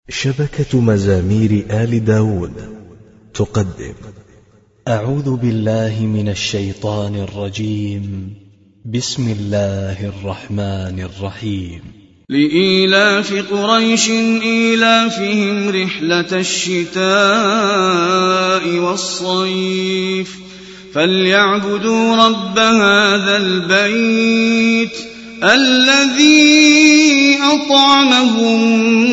شبكة مزامير آل داود تقدم. أعوذ بالله من الشيطان الرجيم. بسم الله الرحمن الرحيم. لإيلاف قريش إيلافهم رحلة الشتاء والصيف فليعبدوا رب هذا البيت الذي أطعمهم